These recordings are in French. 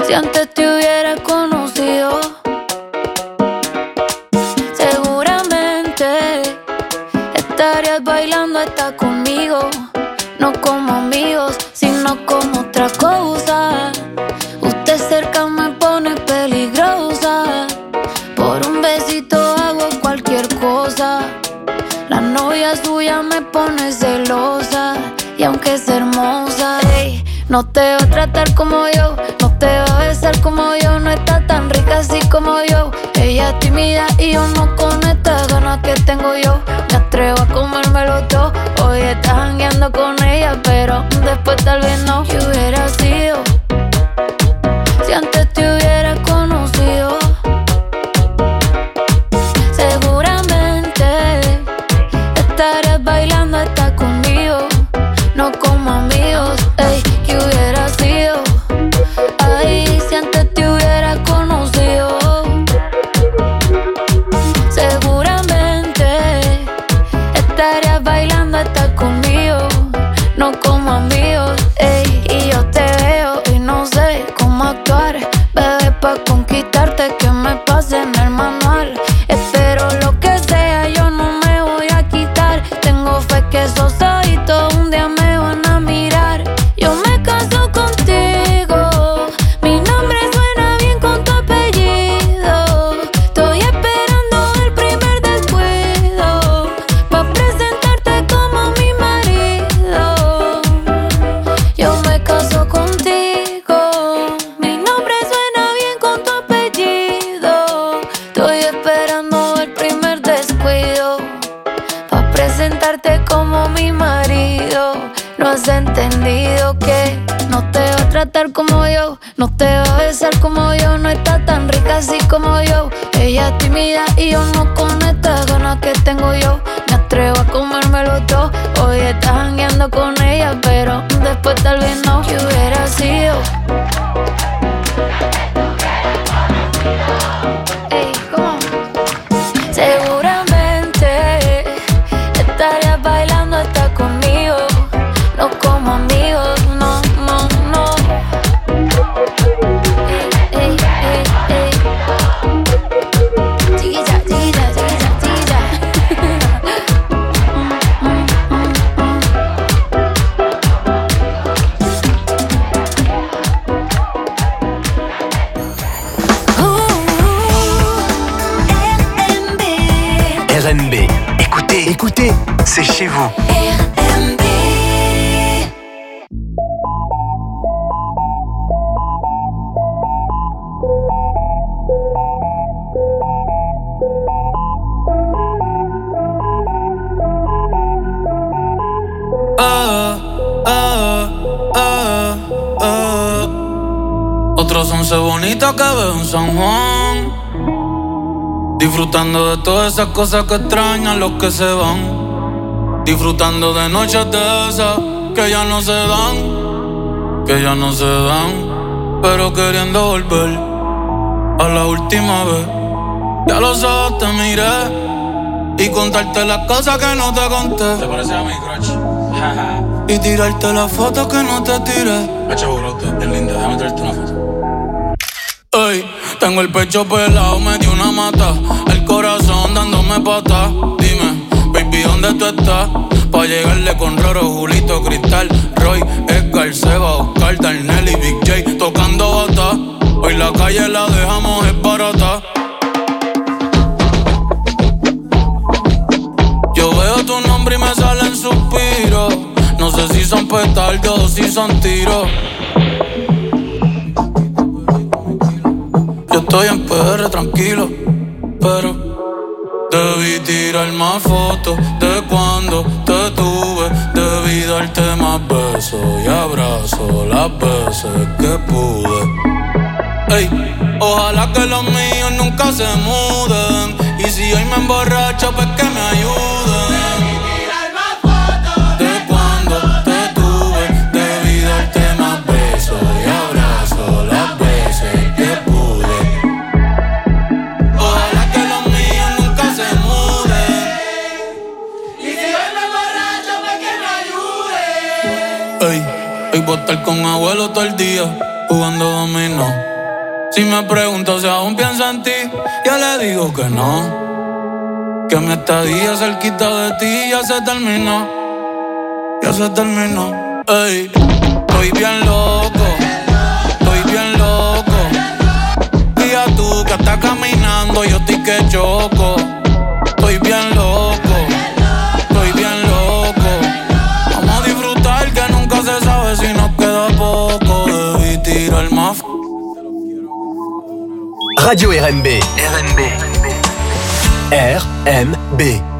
Si antes te hubiera conocido, seguramente estarías bailando hasta conmigo. No como amigos, sino como otra cosa. Usted cerca me pone peligrosa. Por un besito hago cualquier cosa. La novia suya me pone celosa. Y aunque es hermosa, ey, no te va a tratar como yo, no te va a besar como yo. No está tan rica así como yo. Ella es tímida y yo no con estas ganas que tengo yo. Me atrevo a comérmelo todo. Hoy estás jangueando con ella, pero después tal vez no. ¿Qué hubiera sido si antes te hubiera conocido? Seguramente estarías bailando hasta conmigo. No como amigos, ey, ¿qué hubiera sido? Ay, si antes te hubiera conocido. Seguramente estarías bailando hasta conmigo. No como amigos, ey, y yo te veo y no sé cómo actuar. Bebé, pa' conquistarte que me pase en el manual. Espero lo que sea, yo no me voy a quitar. Tengo fe que esos ojitos un día me van a mirar. Yo me caso contigo, mi nombre suena bien con tu apellido. Estoy esperando el primer descuido pa' presentarte como mi marido. Yo me caso contigo, mi nombre suena bien con tu apellido. Estoy esperando el primer descuido pa' presentarte como mi marido. No has entendido que no te va a tratar como yo, no te va a besar como yo. No está tan rica así como yo. Ella es tímida y yo no con estas ganas que tengo yo. Me atrevo a comérmelo todo. Hoy estás jangueando con ella, pero después tal vez no. ¿Qué hubiera sido? Ey, ¿cómo? Seguramente estarías bailando hasta conmigo. No como amigos, no, no, no. Ey, ey, ey, ey. Chiquilla, chiquilla, chiquilla, chiquilla. RNB. Écoutez, écoutez, c'est chez vous. RNB. Otros 11 bonitas que veo en San Juan, disfrutando de todas esas cosas que extrañan los que se van. Disfrutando de noches de esas que ya no se dan, que ya no se dan, pero queriendo volver a la última vez. Ya los ojos te miré y contarte las cosas que no te conté. ¿Te parece a mi crush? Y tirarte las fotos que no te tiré. Hacha burrote, es linda, déjame traerte una foto. Ey, tengo el pecho pelado, me dio una mata. El corazón dándome patas. Dime, baby, ¿dónde tú estás? Pa' llegarle con Roro, Julito, Cristal, Roy, Edgar, Seba, Oscar, Darnell y Big J tocando bata. Hoy la calle la dejamos es barata. Yo veo tu nombre y me salen suspiros. No sé si son petardos o si son tiros. Yo estoy en PR tranquilo, pero debí tirar más fotos de cuando te tuve. Debí darte más besos y abrazos las veces que pude. Ey, ojalá que los míos nunca se muden. Y si hoy me emborracho, pues que me ayuden. Ey, voy a estar con abuelo todo el día, jugando dominó. Si me pregunto si aún pienso en ti, yo le digo que no. Que mi estadía cerquita de ti ya se terminó. Ya se terminó. Ey, estoy bien loco. Estoy bien loco. Diga tú que estás caminando, yo estoy que choco. Estoy bien loco. Estoy bien loco. Vamos a disfrutar que nunca se sabe si nos queda poco. Debí tirar más. Radio RNB. RNB.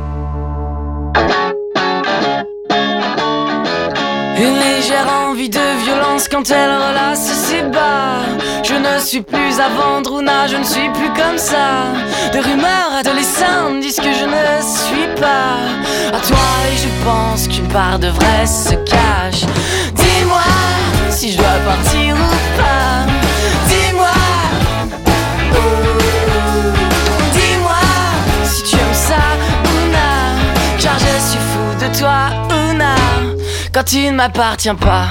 Une légère envie de violence quand elle relasse ses bas. Je ne suis plus à vendre, Ouna, je ne suis plus comme ça. Des rumeurs adolescentes disent que je ne suis pas à toi et je pense qu'une part de vrai se cache. Dis-moi si je dois partir ou pas. Dis-moi. Dis-moi si tu aimes ça, Ouna, car je suis fou de toi, Ouna, quand tu ne m'appartiens pas.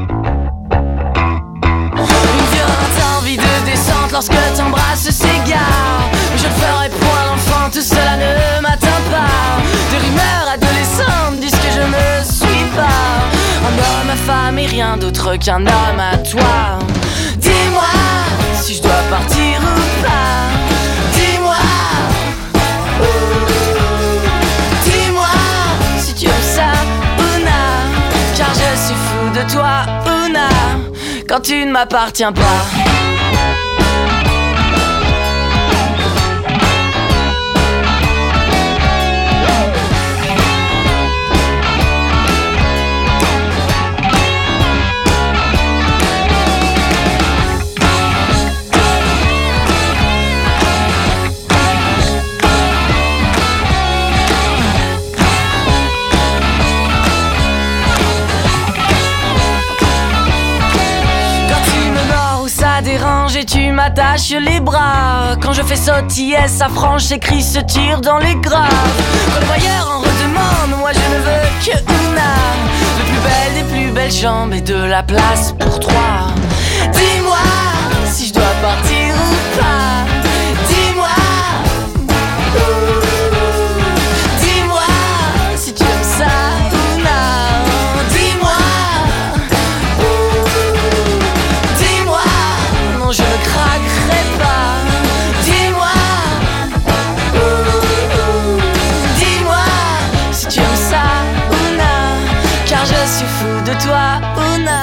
Une violente envie de descente lorsque t'embrasses s'égare. Mais je ne ferai point l'enfant, tout cela ne m'atteint pas. Des rumeurs adolescentes disent que je ne suis pas un homme à femme et rien d'autre qu'un homme à toi. Dis-moi si je dois partir ou pas. Dis-moi. Dis-moi si tu aimes ça, Ouna, car je suis fou de toi, Ouna, quand tu ne m'appartiens pas. Et tu m'attaches les bras. Quand je fais sautiller sa frange, ses cris se tirent dans les graves. Quand le voyeur en redemande, moi je ne veux que Ouna, le plus belle des plus belles jambes et de la place pour trois. Dis-moi si je dois partir ou pas. Dis-moi. Dis-moi si tu aimes ça, Ouna. Dis-moi. Je ne craquerai pas. Dis-moi. Dis-moi si tu aimes ça, Ouna, car je suis fou de toi, Ouna.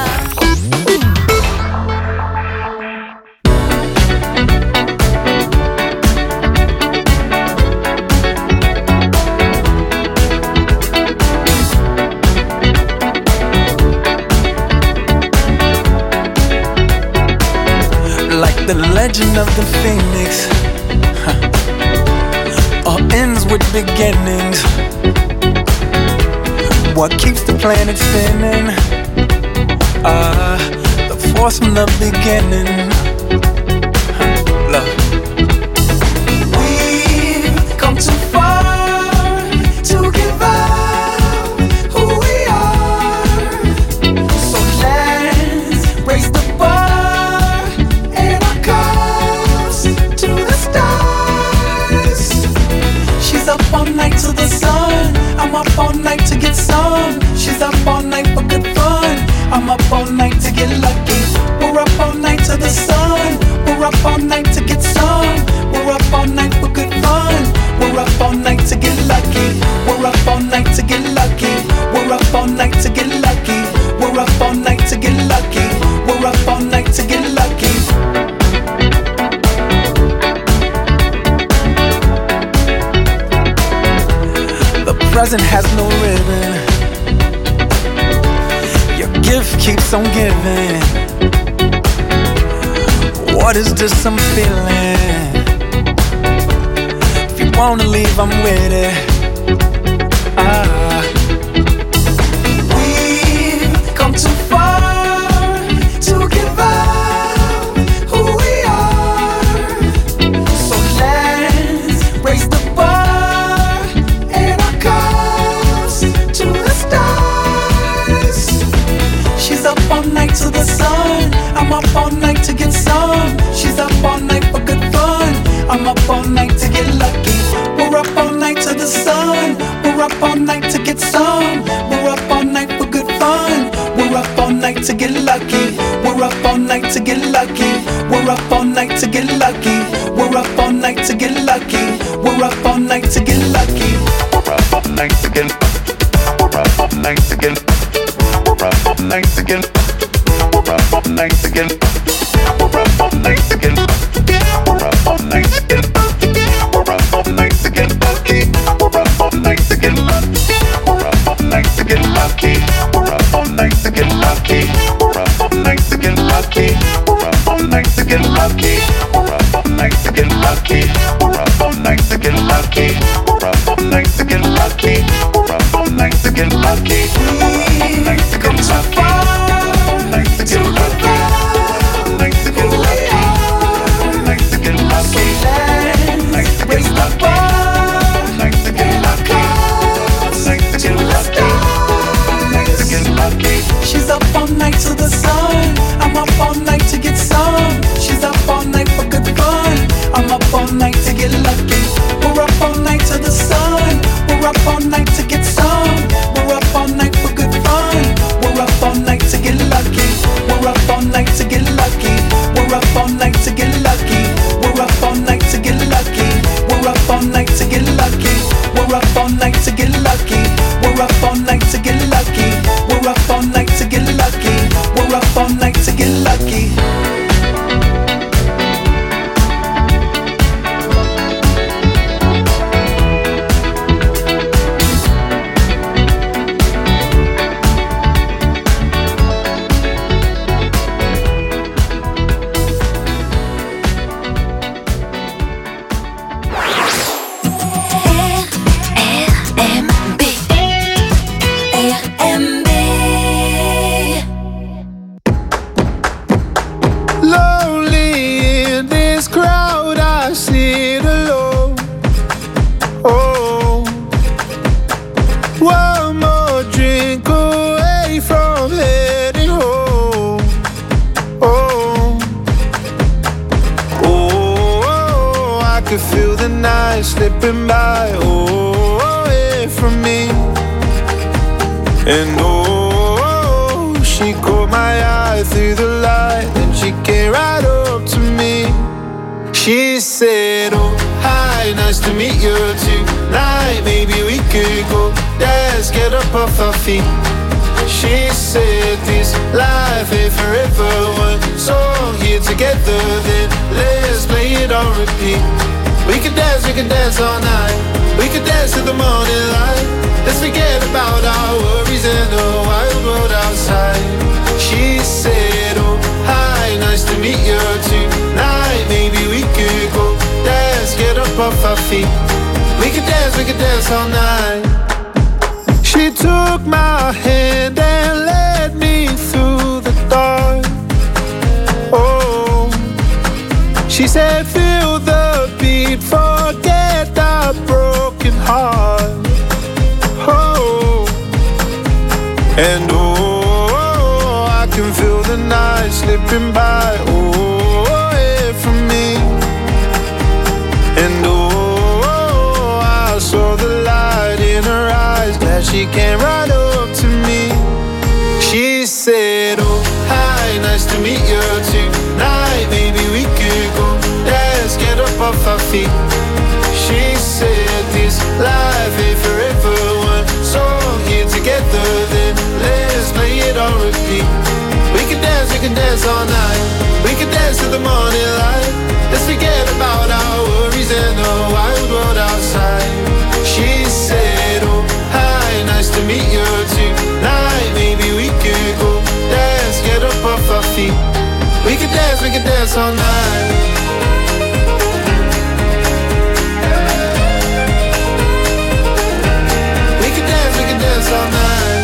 The legend of the phoenix all ends with beginnings. What keeps the planet spinning? The force from the beginning. Love. We've come too far to give up who we are. So let's raise the bar. Up all night to the sun. I'm up all night to get some. She's up all night for good fun. I'm up all night to get lucky. We're up all night to the sun. We're up all night to get some. We're up all night for good fun. We're up all night to get lucky. We're up all night to get lucky. We're up all night to get lucky. We're up all night to get lucky. We're up all night to get lucky. Present has no ribbon. Your gift keeps on giving. What is this I'm feeling? If you wanna leave, I'm with it. We've come too far to give up who we are. So let's raise the bar. She's up all night to the sun. I'm up all night to get some. She's up all We're up all night to get lucky. We're up all night to get lucky. We're up all night to get lucky. We're up all night to get. We're up all night to get. We're up all night to get. We're up all night to get. We're up all night to get. We're up all night to get. We're up all night to get lucky. We're up all night to get lucky. We're up all night to get lucky. We're up all night to get lucky. We're up all night to get lucky. We're up all night to get lucky. We're up all night to get lucky. We're up all night to get lucky. We're up all night to get lucky. We're up all night to get lucky. We've come so far to get lucky. Night to get lucky. Night to get lucky. Night to get lucky. Night to get lucky. Night to get lucky. Night to get lucky. She's up all night to the sun. I'm up all night to get some. She's up all night for good fun. I'm up all night to get lucky. We're up all night to the sun. We're up all night to get some. We're up all night for good fun. We're up all night to get lucky. We're up all night to get lucky. We're up all night to get lucky. We're up all night to get lucky. We're up all night to get lucky. We're up all night to get lucky. We're up all night to get lucky. We're up all night to get lucky. We're up all night to get lucky. Slipping by, away from me. And she caught my eye through the light, and she came right up to me. She said, oh, hi, nice to meet you tonight. Maybe we could go dance, get up off our feet. She said this life ain't forever. One song here together, then let's play it on repeat. We could dance all night. We could dance till the morning light. Let's forget about our worries and the wild world outside. She said, oh, hi, nice to meet you tonight. Maybe we could go dance, get up off our feet. We could dance all night. She took my hand and led me through the dark. Oh, she said, feel the beat, forget our broken heart. Oh, and I can feel the night slipping by, away from me. And I saw the light in her eyes, glad she came right up to me. She said, oh, hi, nice to meet you tonight. Maybe we could go dance, get up off our feet. She said this life ain't forever. One song here together, then let's play it on repeat. We can dance all night. We can dance till the morning light. Let's forget about our worries and the wild world outside. She said, oh, hi, nice to meet you tonight. Maybe we could go dance, get up off our feet. We can dance all night. All night.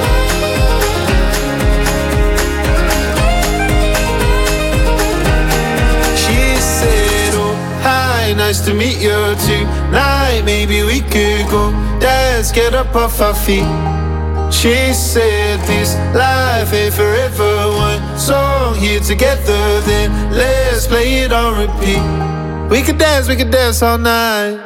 She said, oh, hi, nice to meet you tonight. Maybe we could go dance, get up off our feet. She said this life ain't forever. One song here together, then let's play it on repeat. We could dance all night.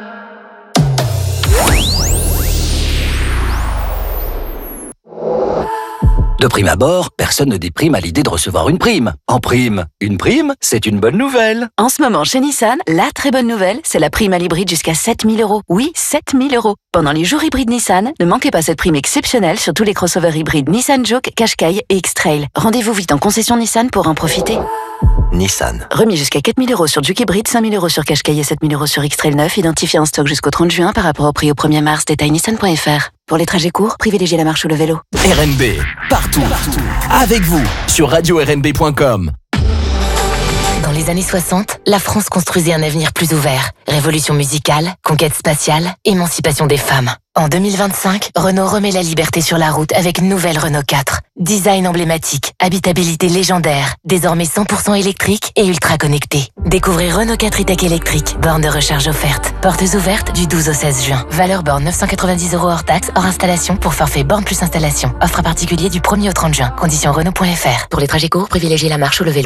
De prime abord, personne ne déprime à l'idée de recevoir une prime. En prime, une prime, c'est une bonne nouvelle. En ce moment, chez Nissan, la très bonne nouvelle, c'est la prime à l'hybride jusqu'à 7 000 €. Oui, 7 000 €. Pendant les jours hybrides Nissan, ne manquez pas cette prime exceptionnelle sur tous les crossovers hybrides Nissan Juke, Qashqai et X-Trail. Rendez-vous vite en concession Nissan pour en profiter. Nissan. Remis jusqu'à 4 000 € sur Juke hybride, 5 000 € sur Qashqai et 7 000 € sur X-Trail 9, identifié en stock jusqu'au 30 juin par rapport au prix au 1er mars. Détail nissan.fr. Pour les trajets courts, privilégiez la marche ou le vélo. RNB, partout. Avec vous, sur radio-rnb.com. Dans les années 60, la France construisait un avenir plus ouvert. Révolution musicale, conquête spatiale, émancipation des femmes. En 2025, Renault remet la liberté sur la route avec nouvelle Renault 4. Design emblématique, habitabilité légendaire, désormais 100% électrique et ultra connecté. Découvrez Renault 4 e-Tech électrique, borne de recharge offerte. Portes ouvertes du 12 au 16 juin. Valeur borne 990 € hors taxe, hors installation pour forfait borne plus installation. Offre à particulier du 1er au 30 juin. Conditions Renault.fr. Pour les trajets courts, privilégiez la marche ou le vélo.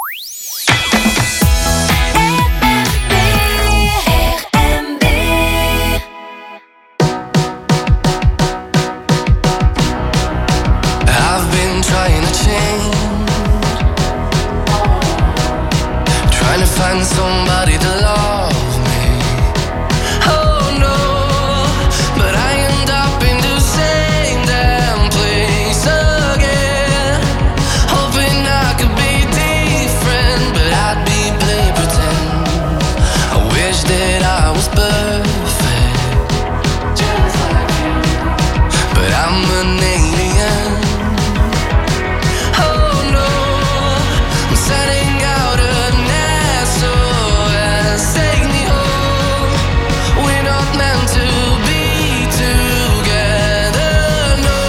Find somebody to love me. Oh no, but I end up in the same damn place again. Hoping I could be different, but I'd be play pretend. I wish that I was perfect, just like you, but I'm an alien. Oh no, I'm setting out a take me home. We're not meant to be together, no.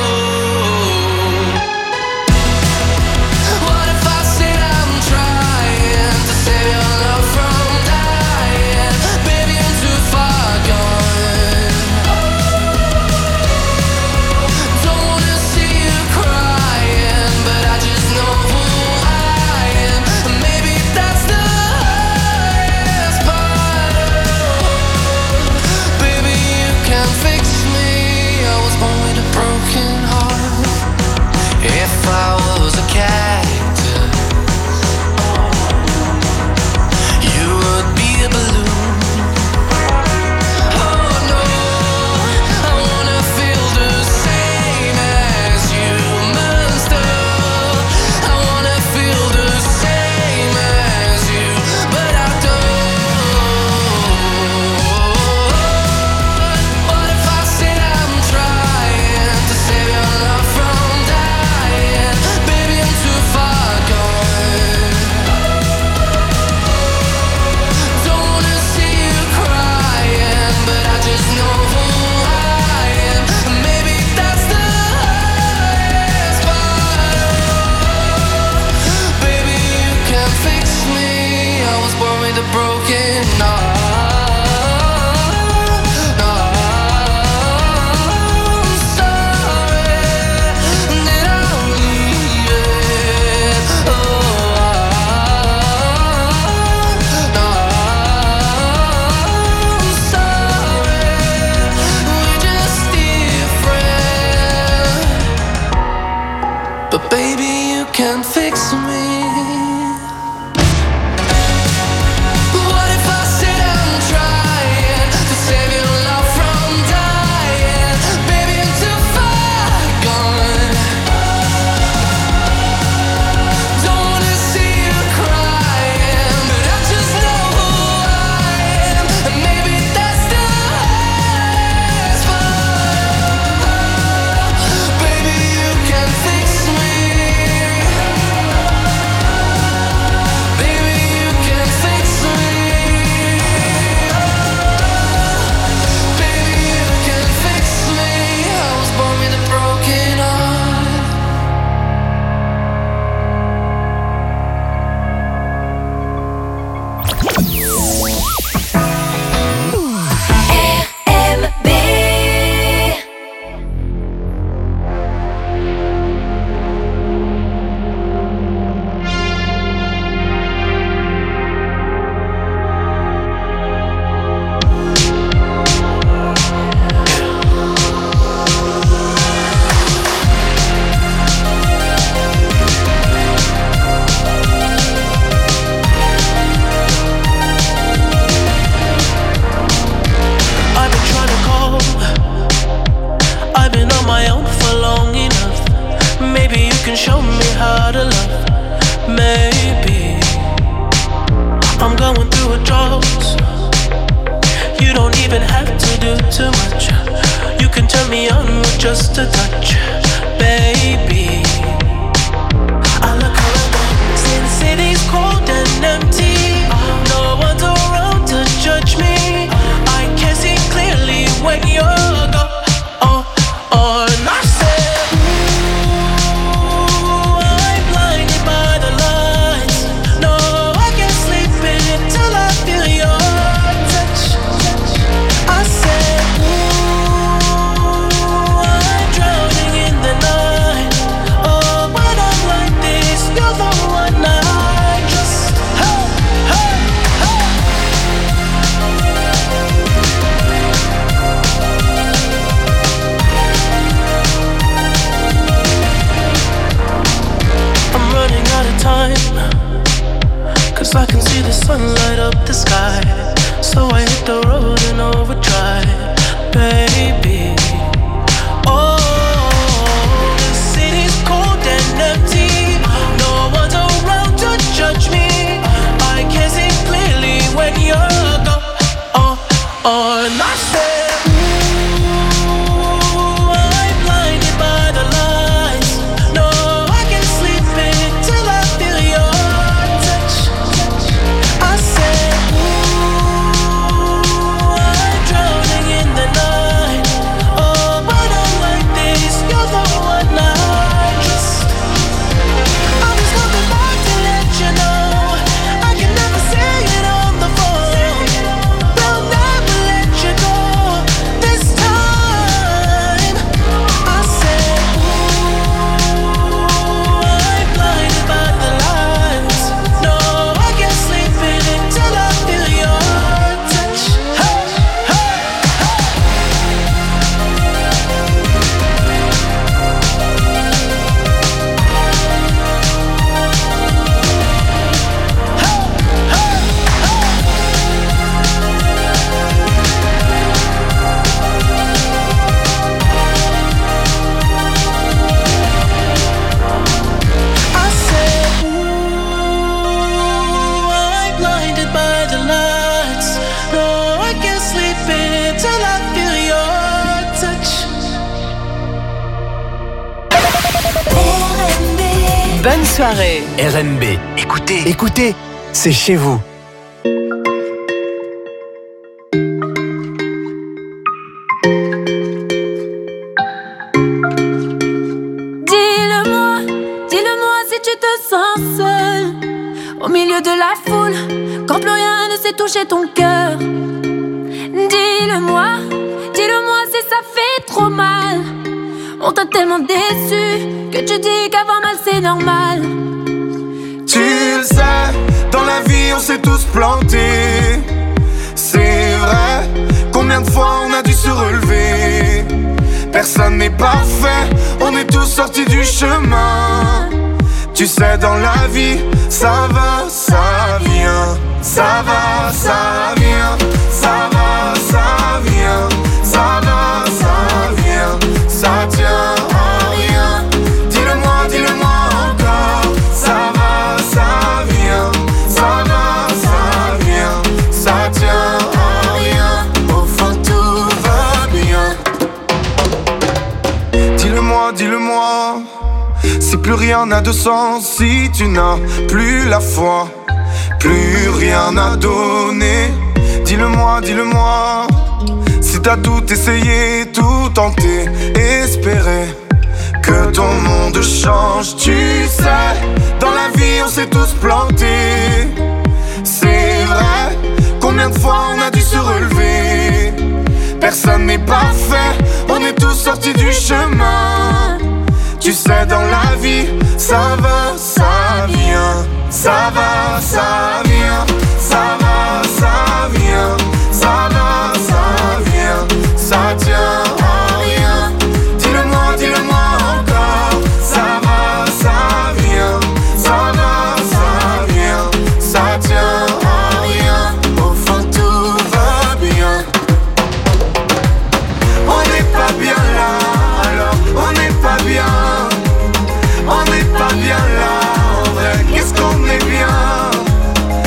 What if I said I'm trying to save your love from dying? Baby, I'm too far gone. Don't wanna see you crying, but I just know who I am. Maybe that's the broken heart. If I was a cactus, you would be a balloon. Oh no, I wanna feel the same as humans do. I wanna feel the same as you, but I don't. What if I said I'm trying to save your love from dying? Baby, I'm too far gone. Don't wanna see you crying, but I just know who I am. Maybe that's the highest part. Baby, you can fix me. I was born with a broken heart. But baby, you can fix me. What going through a drought. You don't even have to do too much. You can turn me on with just a touch, baby. I look around, see the city's cold and empty. No one's around to judge me. I can see clearly when you're gone. And I said, ooh, I'm blinded by the lights. No, I can't sleep until I feel your touch. I said, ooh, I'm drowning in the night. Oh, when I'm like this, you're the one I just, hey, hey, hey. I'm running out of time, 'cause I can see the sun light up the sky. So I hit the road in overdrive, baby. Oh, the city's cold and empty. No one's around to judge me. I can see clearly when you're gone. And I said, ooh, I'm blinded by the lights. No, I can't sleep until I feel your touch. I said, ooh, I'm drowning in the night. Oh, when I'm like this, you're the one I just. I'm just coming back to let you know I can never say it on the phone. They'll never let you go this time. I said, ooh, I'm blinded by the lights. No, I can't sleep until I feel your touch. Hey, hey, I said, ooh, I'm blinded by the lights. No, I can't sleep until I feel your touch. Bonne soirée. RNB, écoutez, c'est chez vous. Dis-le-moi si tu te sens seul au milieu de la foule, quand plus rien ne sait toucher ton cœur. Dis-le-moi si ça fait trop mal. On t'a tellement déçu que tu dis qu'avoir mal c'est normal. Tu le sais, dans la vie on s'est tous plantés. C'est vrai, combien de fois on a dû se relever. Personne n'est parfait, on est tous sortis du chemin. Tu sais, dans la vie, ça va, ça vient. Ça va, ça vient. Ça va, ça vient. Ça va, ça vient. Ça tient à rien. Dis-le-moi encore. Ça va, ça vient. Ça va, ça vient. Ça tient à rien. Au fond tout va bien. Dis-le-moi, si plus rien n'a de sens, si tu n'as plus la foi, plus rien à donner. Dis-le-moi, si t'as tout essayé, tout tenté, espéré que ton monde change. Tu sais, dans la vie on s'est tous plantés. C'est vrai, combien de fois on a dû se relever. Personne n'est parfait, on est tous sortis du chemin. Tu sais, dans la vie, ça va, ça vient. Ça va, ça vient. Ça va, ça vient. Ça va, ça vient. Ça tient à rien. Dis-le-moi encore. Ça va, ça vient. Ça va, ça vient. Ça tient à rien. Au fond tout va bien. On n'est pas bien là, alors on n'est pas bien. On n'est pas bien là, en vrai, qu'est-ce qu'on est bien.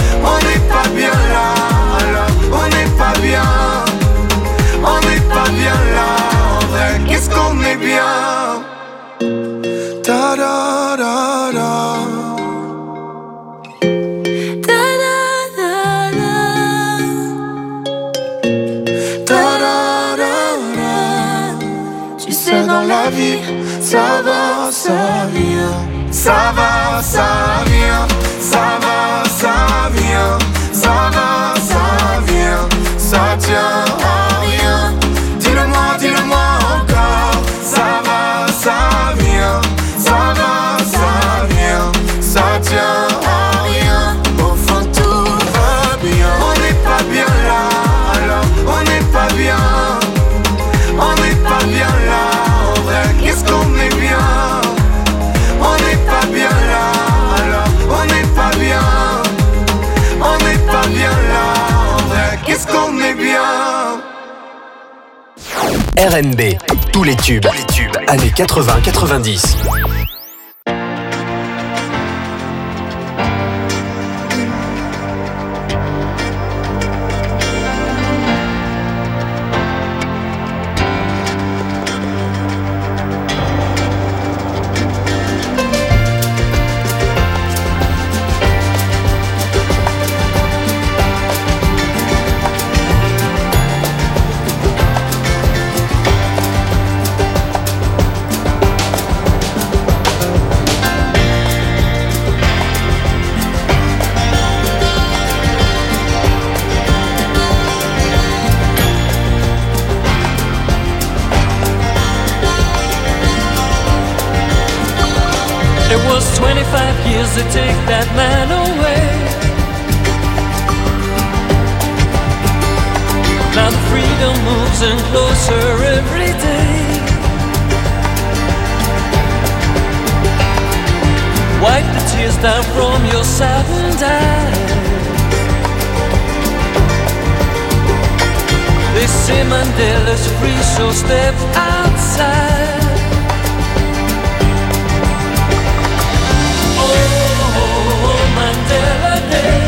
Ça va, ça vient. Ça va, ça vient. Ça va, ça vient. Ça va, ça vient. Ça tient à rien. Dis-le-moi encore. Ça va, ça vient. Ça va, ça vient. Ça tient à rien. Au fond tout va bien. On n'est pas bien là. Alors on n'est pas bien. On n'est pas bien là. En vrai, qu'est-ce qu'on est bien. On n'est pas bien là. Alors on n'est pas bien. On n'est pas bien là. En vrai, qu'est-ce qu'on est bien. RNB, tous les tubes, années 80-90. To take that man away. Now the freedom moves in closer every day. Wipe the tears down from your saddened eyes. They say Mandela's free, so step outside. Mandela Day.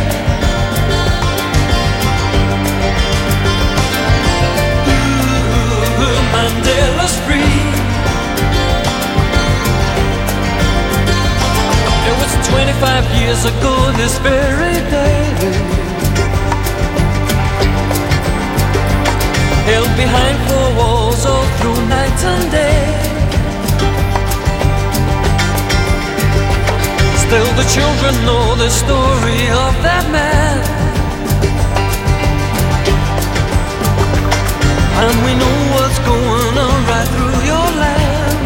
Ooh, Mandela's free. It was 25 years ago this very day. Held behind four walls all through night and day. Still the children know the story of that man. And we know what's going on right through your land.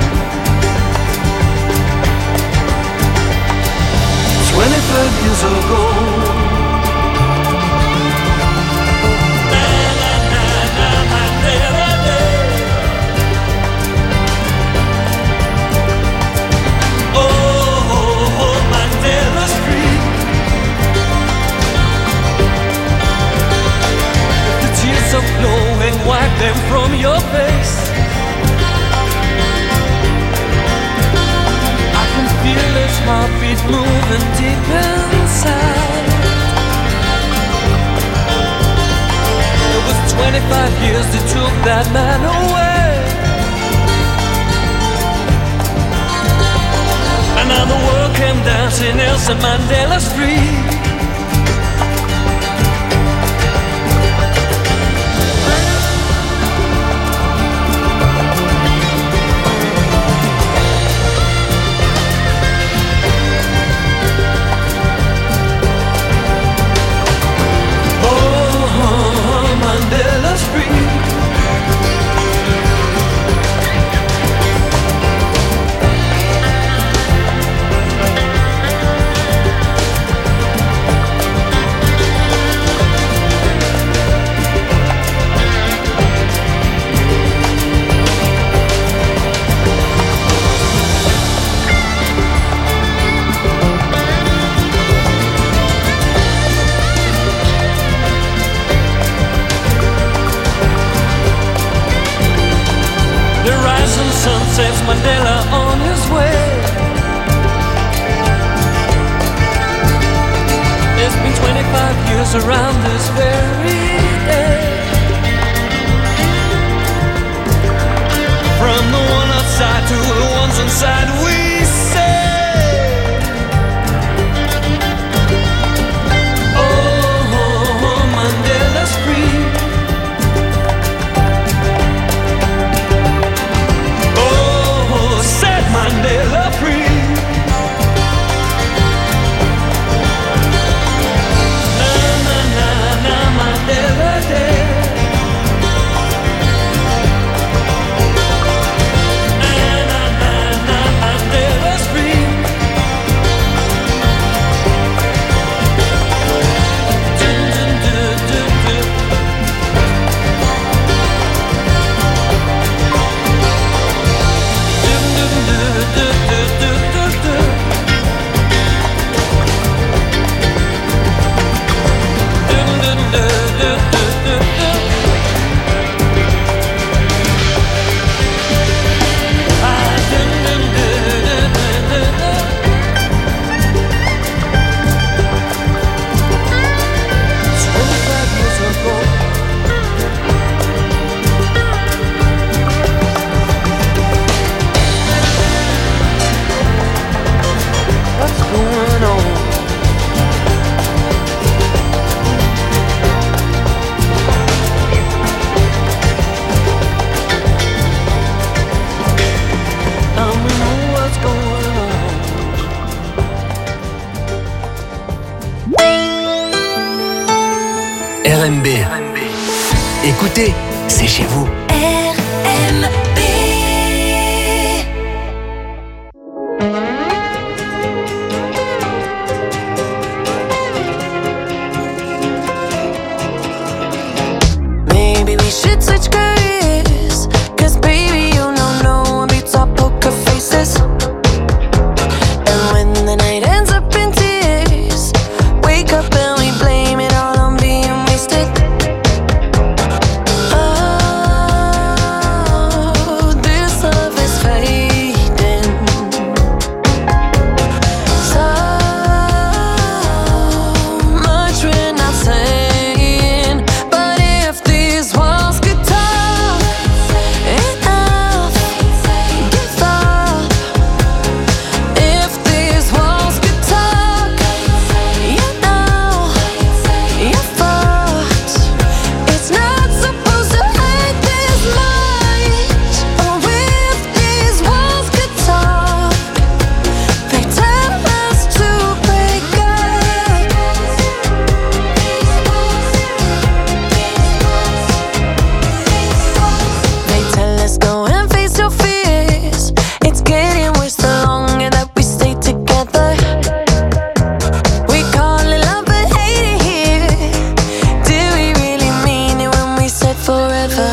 25 years ago. Blowing, wipe them from your face. I can feel his heartbeat moving deep inside. It was 25 years that took that man away. And now the world came dancing, Nelson Mandela's free. Mandela's free. Sun sets Mandela on his way. It's been 25 years around this very day. From the one outside to the ones inside, we say, oh, Mandela's free. Oh, set RMB. Écoutez, c'est chez vous. Maybe we should switch careers, 'cause baby you know no one beats our poker faces. And when the night ends up in tears, wake up and we blame it all on being wasted. Oh, this love is fading. So much we're not saying, but if these walls could talk, enough, give up. If these walls could talk, you know, you're fucked. It's not supposed to hurt this much. Oh, if these walls could talk, they tell us to break up. They tell us go and face your fears. It's getting worse the longer that we stay together. We call it love but hate it here. Do we really mean it when we said forever?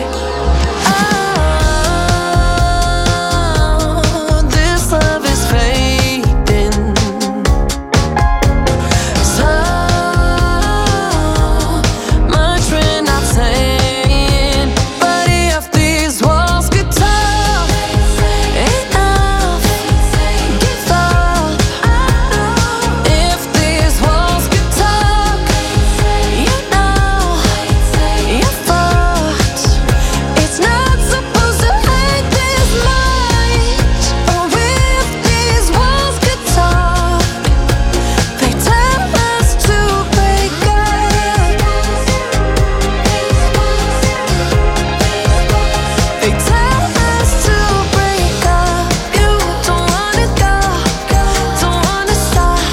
Oh, this love is fading. So much we're not saying, but if these walls could talk, enough, give up. If these walls could talk, you know, you're fucked. It's not supposed to hurt this much. Oh, if these walls could talk, they tell us to break up. They tell us to break up. You don't wanna go, don't wanna stop.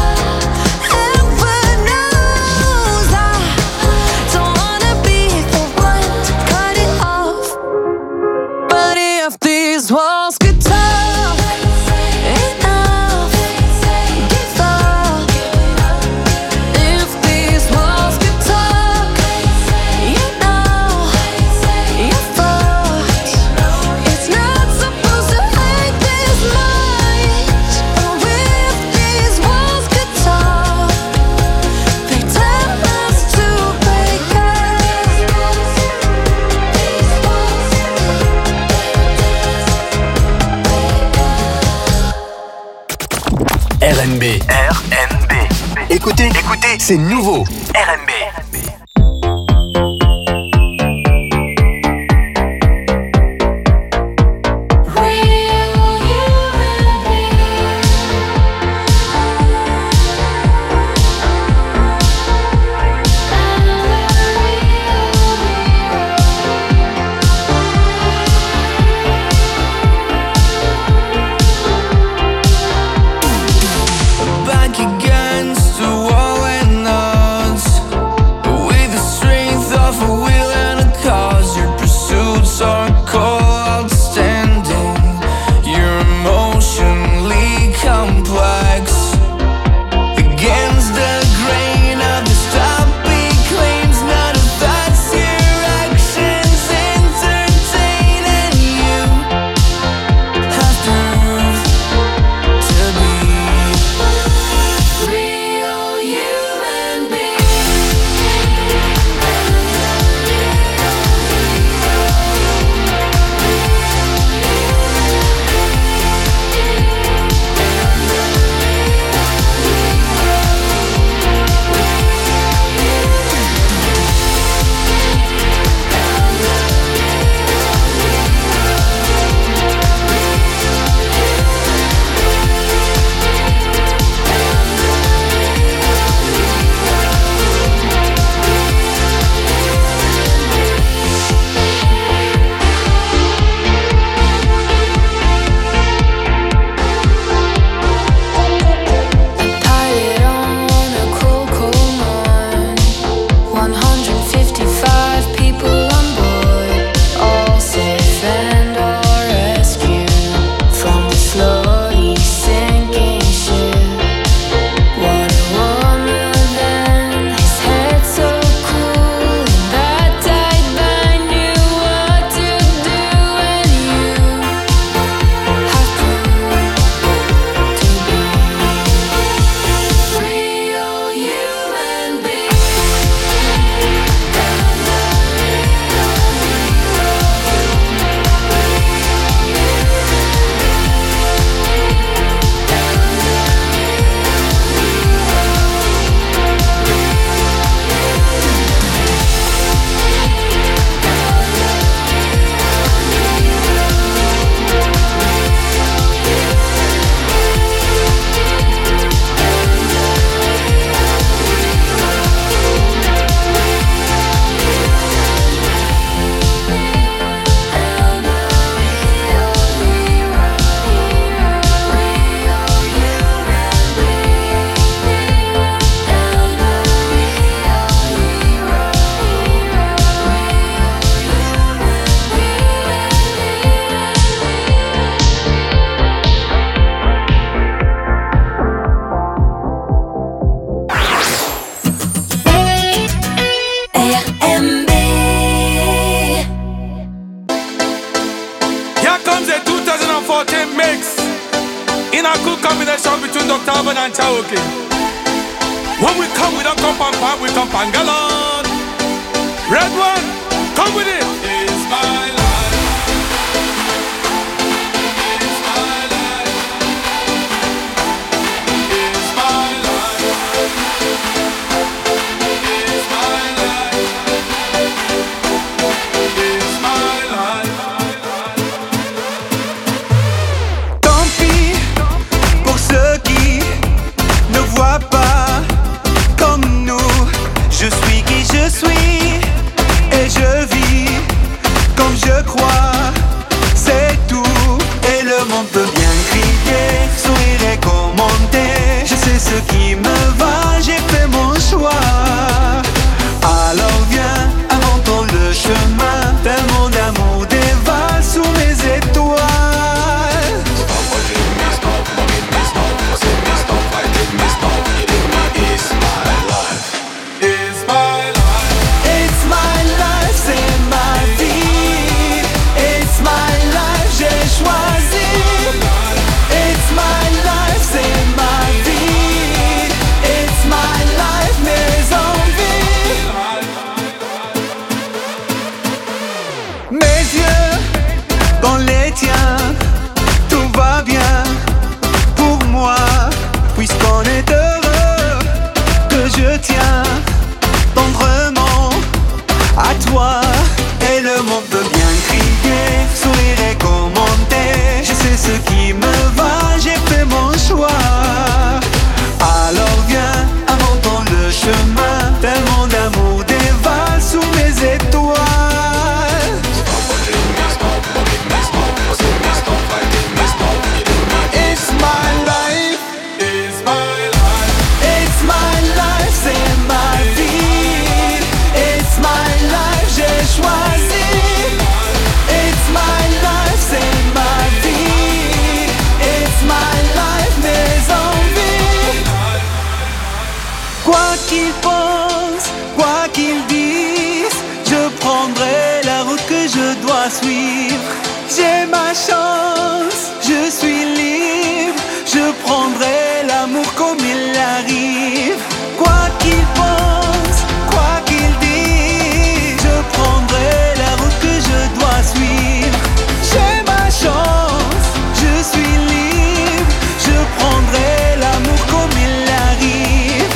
Heaven knows I don't wanna be the one to cut it off. But if these walls could talk, enough, give up. If these walls could talk, you know, you're fucked. It's not supposed to hurt this much. Oh, if these walls could talk, they tell us to break RMB. Écoutez, c'est nouveau. RMB. Back against the wall and odds. We Stubborn and Chauki. When we come, we don't come from Pam, we come from Galon. Red one, come with it. It's my life. It's my life. It's my life. It's my life. It's my life. Tant pis pour ceux qui ne voient pas comme nous. Je suis qui je suis et je vis comme je crois. C'est tout et le monde peut bien crier, sourire et commenter. Je sais ce qui me va, j'ai fait mon choix. Alors viens, inventons le chemin. Tellement d'amour dévale sous mes étoiles. It's my life, c'est ma vie. It's my life, j'ai choisi. It's my life, c'est ma vie. It's my life, mes envies. Mes yeux dans les tiens, tout va bien pour moi. Puisqu'on est heureux, que je tiens tendrement à toi. Et le monde peut bien crier, sourire et commenter. Je sais ce qui me va, j'ai fait mon choix. Alors viens, inventons le chemin. Tellement d'amour dévale sous mes étoiles. It's my life. It's my life. It's my life, c'est ma vie. It's my life, j'ai choisi. It's my life, c'est ma vie. It's my life, mes envies. Quoi qu'ils pensent, quoi qu'ils disent, je prendrai la route que je dois suivre. J'ai ma chance, je suis libre. Je prendrai l'amour comme il arrive. Quoi qu'il pense, quoi qu'il dise, je prendrai la route que je dois suivre. J'ai ma chance, je suis libre. Je prendrai l'amour comme il arrive.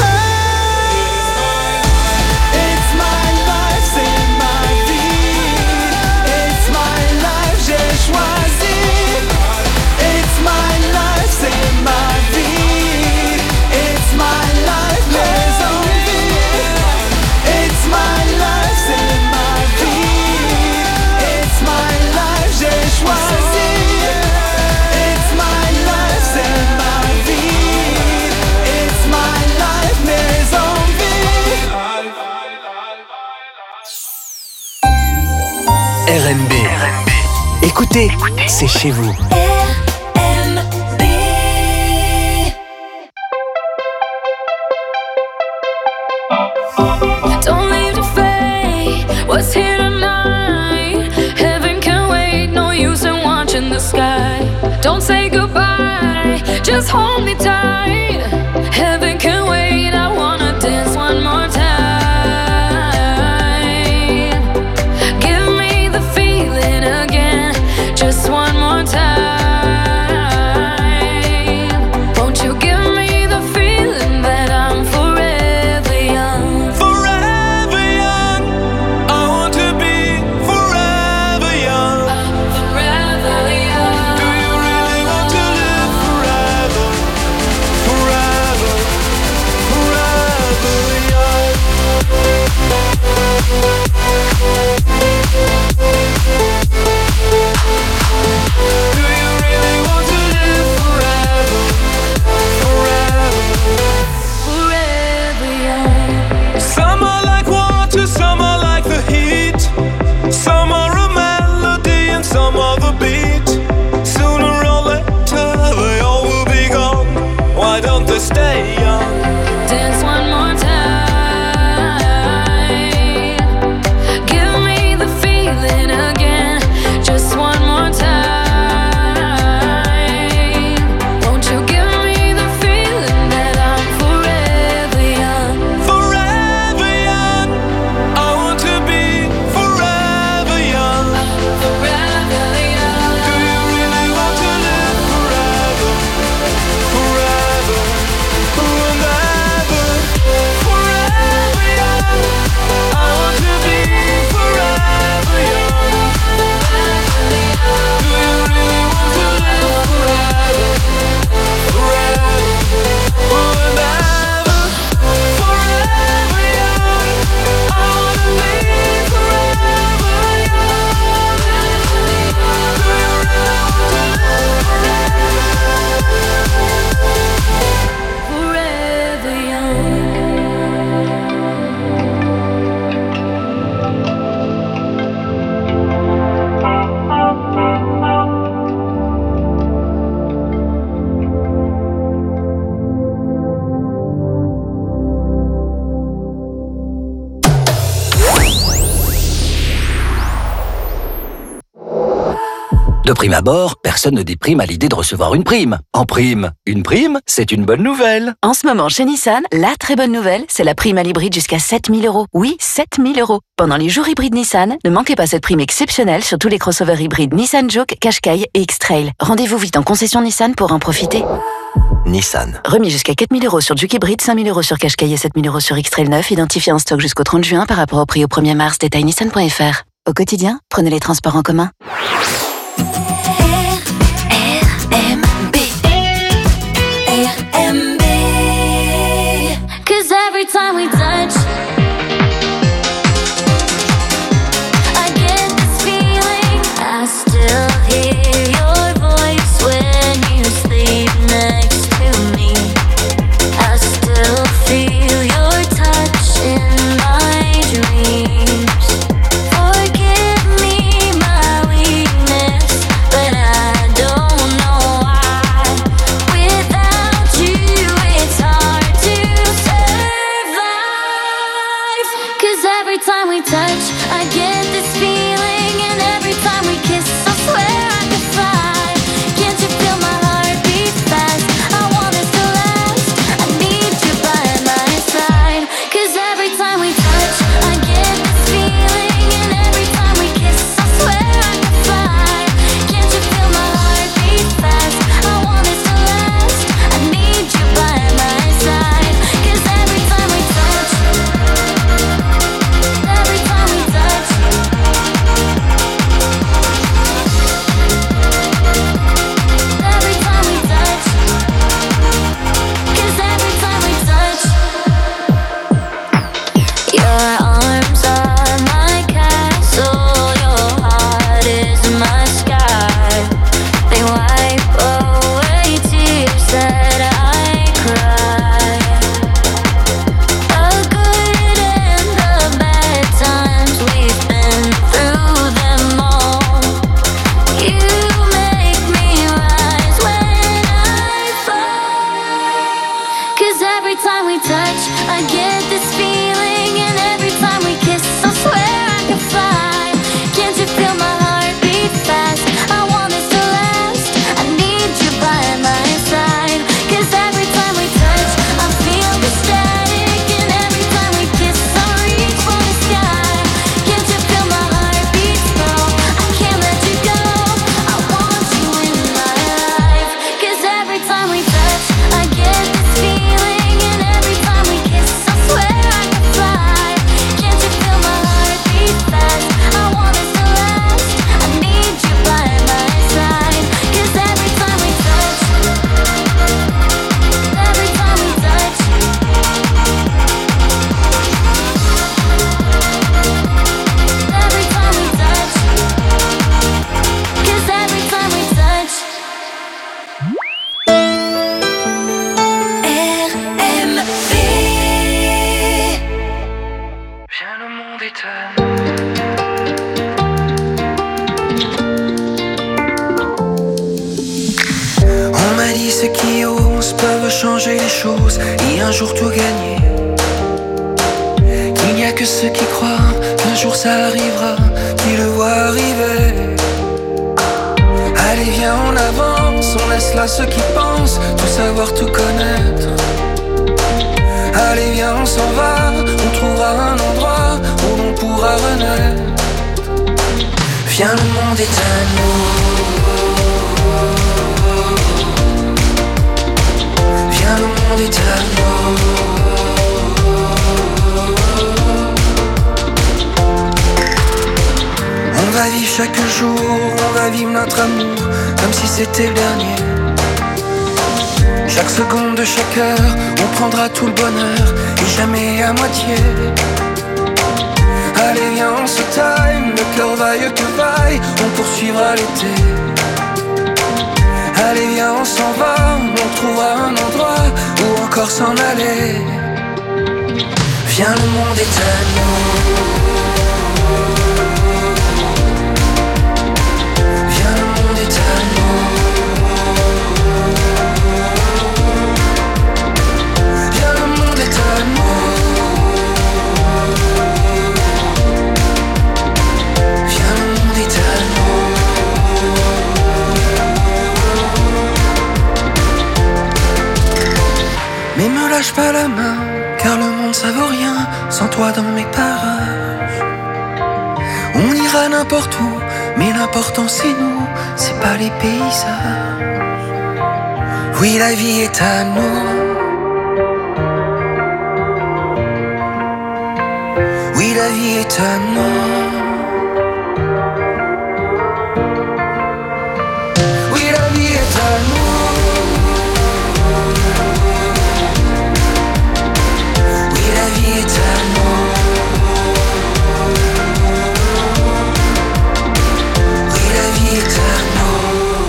It's my life, c'est ma vie. It's my life, j'ai choisi. It's my life, c'est ma vie. It's my life, mes envies. It's my life, c'est ma vie. It's my life, j'ai choisi. It's my life, c'est ma vie. It's my life, mes envies. RNB. Écoutez, c'est chez vous. Don't leave the fate. What's here tonight? Heaven can wait. No use in watching the sky. Don't say goodbye. Just hold me tight. Heaven can wait. I wanna dance one more time. Give me the feeling again. Just one more time. Won't you give me the feeling that I'm forever young? Forever young, I want to be forever young. Forever young. Do you really want to live forever? De prime abord, personne ne déprime à l'idée de recevoir une prime. En prime, une prime, c'est une bonne nouvelle. En ce moment, chez Nissan, la très bonne nouvelle, c'est la prime à l'hybride jusqu'à 7 000 €. Oui, 7 000 €. Pendant les jours hybrides Nissan, ne manquez pas cette prime exceptionnelle sur tous les crossovers hybrides Nissan Juke, Qashqai et X-Trail. Rendez-vous vite en concession Nissan pour en profiter. Nissan. Remis jusqu'à 4 000 € sur Juke hybride, 5 000 € sur Qashqai et 7 000 € sur X-Trail 9, identifié en stock jusqu'au 30 juin par rapport au prix au 1er mars. Détail nissan.fr. Au quotidien, prenez les transports en commun. RMB. 'Cause every time we touch, I get this feeling. I still hear your voice when you sleep next to me. I still feel your touch in my dreams. Forgive me my weakness, but I don't know why. Without you, it's hard to survive. 'Cause every time we touch, I get this feeling, and every time we kiss, I swear I could fly. Can't you feel my heart beat fast? I want us to last. I need you by my side. 'Cause every time we touch, I get this feeling, and every time we kiss, I swear I could fly. Can't you feel my heart beat fast? I want us to last. I need you by my side. 'Cause every time we touch, every time we touch, every time we touch, 'cause every time we touch, your arms are my castle, your heart is my sky. They wipe away tears that I cry. The good and the bad times, we've been through them all. You make me rise when I fall. 'Cause every time we touch, I get this feeling, and every time we kiss, I swear I could fly. Can't you feel my heart beat fast? I want us to last. I need you by my side. 'Cause every time we touch, I feel the static, and every time we kiss, I reach for the sky. Can't you feel my heart beat slow? I can't let you go. I want you in my life. 'Cause every time we touch, I get this feeling, and every time we kiss, I swear I could fly. Can't you feel my heart beat fast? I want us to last. I need you by my side. 'Cause every time we touch, every time we touch, every time we touch, 'cause every time we touch. RMB. Viens, le monde est à On m'a dit ceux qui osent peuvent changer les choses et un jour tout gagner. Qu'il n'y a que ceux qui croient qu'un jour ça arrivera, qui le voient arriver. Allez viens on avance, on laisse là ceux qui pensent tout savoir, tout connaître. Allez viens on s'en va, on trouvera un endroit où l'on pourra renaître. Viens le monde est à nous. Viens le monde est à nous. On va vivre chaque jour, on va vivre notre amour comme si c'était le dernier. Chaque seconde de chaque heure, on prendra tout le bonheur et jamais à moitié. Allez viens on se time, le cœur vaille que vaille, on poursuivra l'été. Allez viens on s'en va, on trouvera un endroit où encore s'en aller. Viens le monde est à nous. Viens le monde est à nous. Viens le monde est à nous. Viens le monde est à nous. sans toi dans mes parages. On ira n'importe où, mais l'important c'est nous, c'est pas les paysages. Oui, la vie est à nous. Oui, la vie est à nous. Oui, la vie est à nous. Oui, la vie est à nous. Oui, la vie est à nous.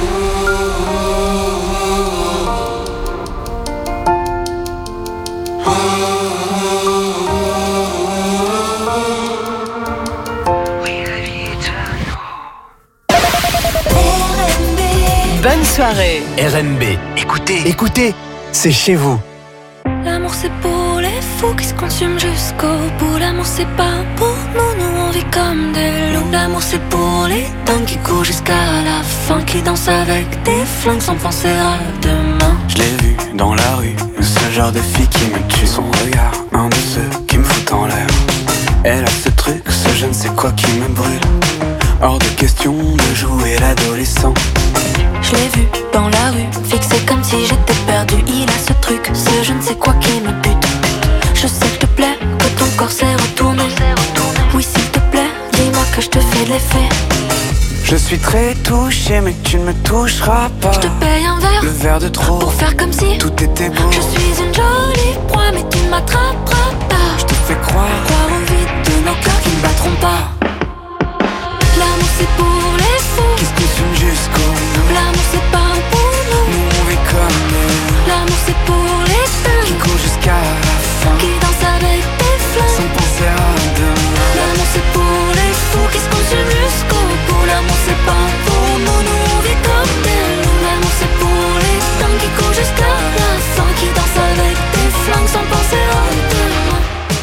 Bonne soirée. RMB. Écoutez, c'est chez vous. L'amour c'est pour les fous qui se consument jusqu'au bout. L'amour c'est pas pour nous on vit comme des loups. L'amour c'est pour les dingues qui courent jusqu'à la fin, qui dansent avec des flingues sans penser à demain. Je l'ai vu dans la rue, ce genre de fille qui me tue. Son regard, un de ceux qui me fout en l'air. Elle a ce truc, ce je ne sais quoi qui me brûle. Hors de question de jouer l'adolescent. Je l'ai vu dans la rue, fixé comme si j'étais perdu. Il a ce truc, ce je ne sais quoi qui me bute. Je sais que te plaît, que ton corps s'est retourné. Oui s'il te plaît, dis-moi que je te fais de l'effet. Je suis très touché mais tu ne me toucheras pas. Je te paye un verre, le verre de trop, pour faire comme si tout était beau. Je suis une jolie proie mais tu ne m'attraperas pas. Je te fais croire au vide de nos cœurs qui ne battront pas. L'amour c'est pour les fous qui se consument jusqu'au bout. L'amour c'est pas pour nous, on vit comme nous. L'amour c'est pour les dingues qui courent jusqu'à la fin, qui dansent avec des flingues sans penser à demain. L'amour c'est pour les fous qui se consument jusqu'au bout. L'amour c'est pas pour nous, on vit comme des loups. L'amour c'est pour les dingues qui courent jusqu'à la fin, qui dansent avec des flingues sans penser à demain.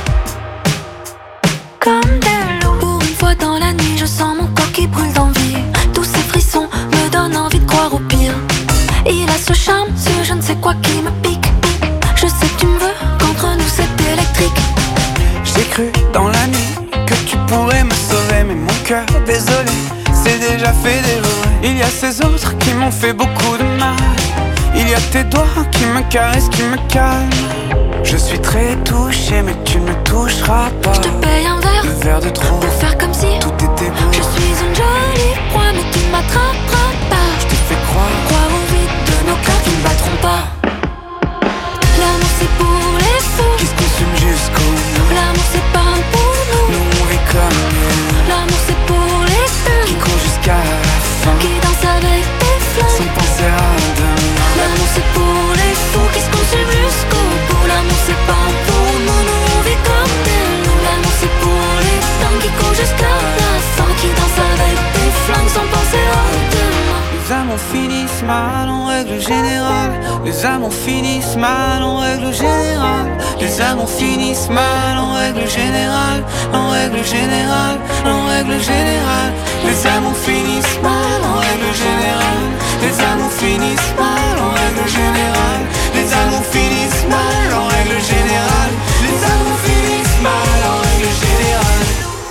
Comme des loups. Pour une fois dans la nuit, je sens mon corps qui brûle d'envie. Tous ces frissons me donnent envie de croire au pire. Il a ce charme, ce je ne sais quoi qui me pique. Je sais que tu me veux, qu'entre nous c'est électrique. J'ai cru dans la nuit que tu pourrais me sauver, mais mon cœur, désolé, c'est déjà fait dévorer. Il y a ces autres qui m'ont fait beaucoup de mal. Il y a tes doigts qui me caressent, qui me calment. Je suis très touché mais tu ne me toucheras pas. Je te paye un verre, le verre de trop, pour faire comme si tout était beau. Je suis une jolie proie mais tu ne m'attraperas pas. Je te fais croire au vide de nos cœurs qui ne battront pas. L'amour c'est pour les fous qui se consument jusqu'au bout. L'amour c'est pas pour nous, on vit comme nous. L'amour c'est pour les dingues qui courent jusqu'à la fin, qui dansent avec des flingues sans penser à demain. L'amour c'est pour les fous qui se consument jusqu'au bout. L'amour c'est pas pour nous, on vit comme des loups. L'amour c'est pour les dingues qui courent jusqu'à la fin, qui dansent avec des flingues sans penser à demain. Les amours finissent mal en règle générale. Les amours finissent mal en règle générale. Les amours finissent mal en règle générale. En règle générale, en règle générale. Les amours finissent mal en règle générale. Les amours finissent mal en règle générale. Les amours finissent mal en règle générale. Les amours finissent mal en règle générale.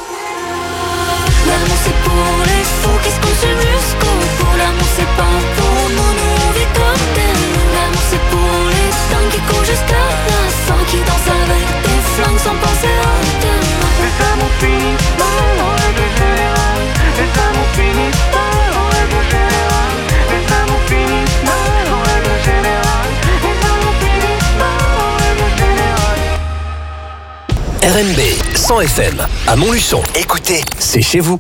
L'amour c'est pour les fous qui se consument jusqu'au bout. L'amour c'est pas pour nous, on vit comme des loups. L'amour c'est pour les dingues qui courent jusqu'à la fin, qui dansent avec des flingues sans penser à demain. Les amours finissent mal en règle générale. Les amours finissent mal en règle générale. Les amours finissent mal en règle générale. Les amours finissent mal en règle générale. RMB 100 FM à Montluçon. Écoutez, c'est chez vous.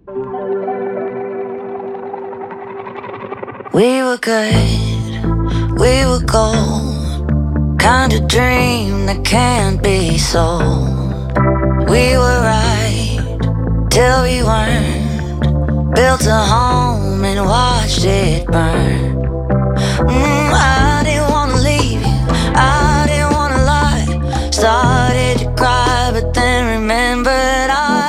We were good, we were gold, kind of dream that can't be sold. We were right till we weren't, built a home and watched it burn. I didn't wanna leave you, I didn't wanna lie. Started to cry but then remembered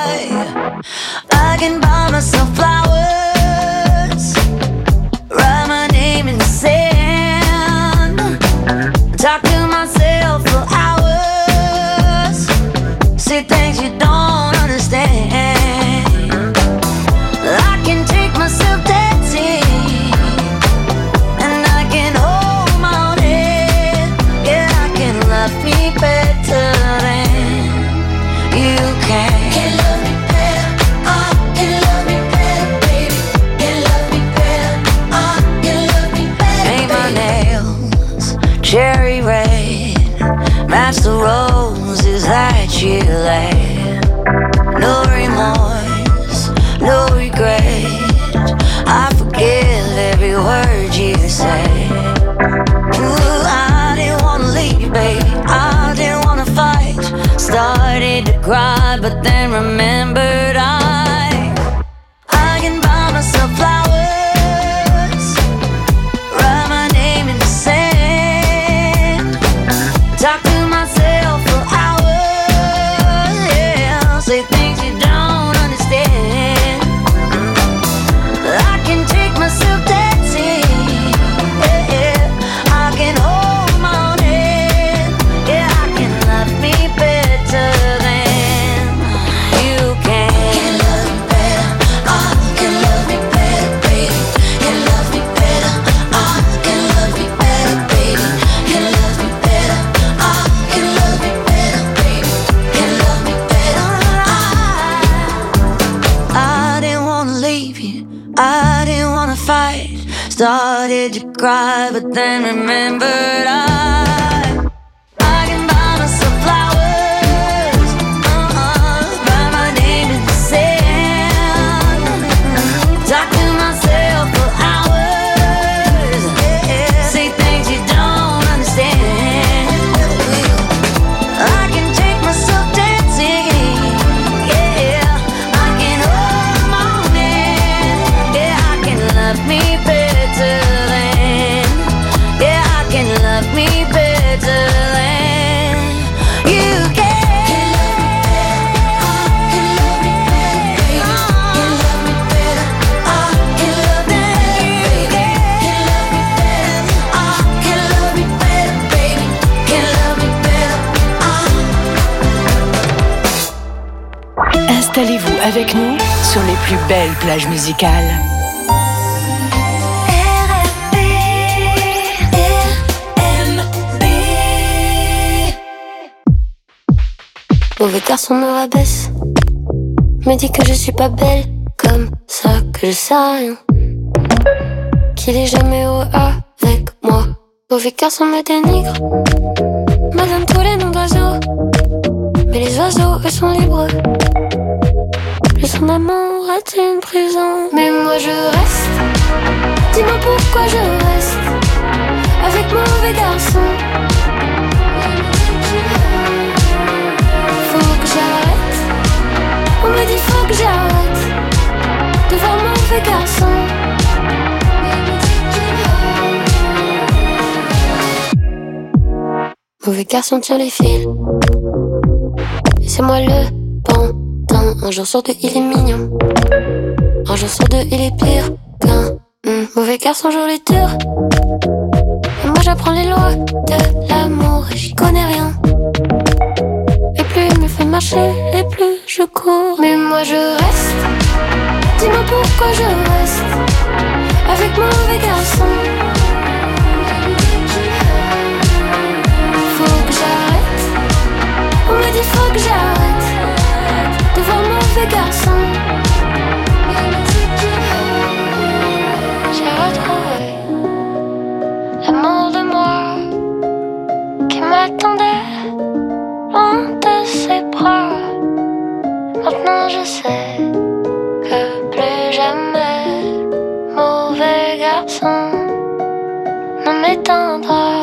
I can buy myself flowers, write my name in the sand, talk to myself for hours, sit things you don't understand. I can take myself dancing, and I can hold my own head. Yeah, I can love me better than you can. Can love me better, can love me better, baby. Can love me better, can love me better. Paint my nails cherry red, match the roses that you laid. No remorse, no regret. I forgive every word you say. Ooh, I didn't wanna leave you, baby. I didn't wanna fight. Started to cry, but then remembered I can buy myself flowers, write my name in the sand, talk to myself for hours, yeah, say things you don't understand. I can take myself dancing, yeah, I can hold my own head, yeah, I can love me better than you can. Can love me better, can love me better, baby. Can love me better, can love me better, baby. Can love me better, can love me better, baby. Can love me better. I didn't wanna leave you, I didn't wanna fight. Started to cry, but then remembered I can buy myself flowers, write my name in the sand, talk to myself for hours, yeah, say things you don't understand. I can take myself dancing, yeah, I can hold my own hand, yeah, I can love me better than, yeah, I can love me better than you can. Can love me better, can love me better, can love me better, baby. Can love me better, Installez-vous avec nous sur les plus belles plages musicales. Mauvais garçon me rabaisse, me dit que je suis pas belle, comme ça que je sais rien, qu'il est jamais heureux avec moi. Mauvais garçon me dénigre, me donne tous les noms d'oiseaux, mais les oiseaux eux sont libres. Plus son amour est une prison, mais moi je reste. Dis-moi pourquoi je reste avec mauvais garçon. Faut que j'arrête, on me dit faut que j'arrête de voir mauvais garçon. Mauvais garçon tient les fils, et c'est moi le pantin. Un jour sur deux il est mignon, un jour sur deux il est pire qu'un mauvais garçon joue les tours. Et moi j'apprends les lois de l'amour et j'y connais rien. Et plus il me fait marcher, et plus je cours. Mais moi je reste, dis-moi pourquoi je reste avec mauvais garçon. Faut que j'arrête, on me dit faut que j'arrête de voir mauvais garçon. J'ai retrouvé l'amour de moi qui m'attendait loin de ses bras. Maintenant je sais que plus jamais mauvais garçon ne m'éteindra.